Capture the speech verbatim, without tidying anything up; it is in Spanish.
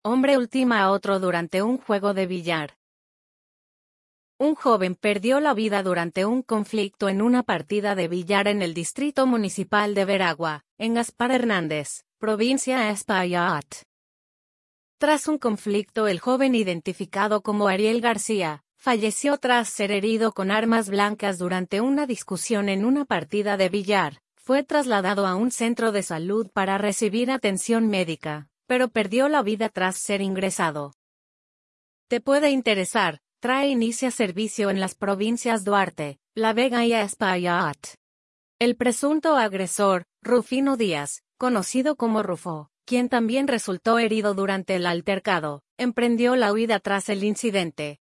Hombre ultima a otro durante un juego de billar. Un joven perdió la vida durante un conflicto en una partida de billar en el distrito municipal de Veragua, en Gaspar Hernández, provincia Espaillat. Tras un conflicto, el joven identificado como Ariel García, falleció tras ser herido con armas blancas durante una discusión en una partida de billar. Fue trasladado a un centro de salud para recibir atención médica, pero perdió la vida tras ser ingresado. Te puede interesar. Trae inicia servicio en las provincias Duarte, La Vega y Espaillat. El presunto agresor, Rufino Díaz, conocido como Rufo, quien también resultó herido durante el altercado, emprendió la huida tras el incidente.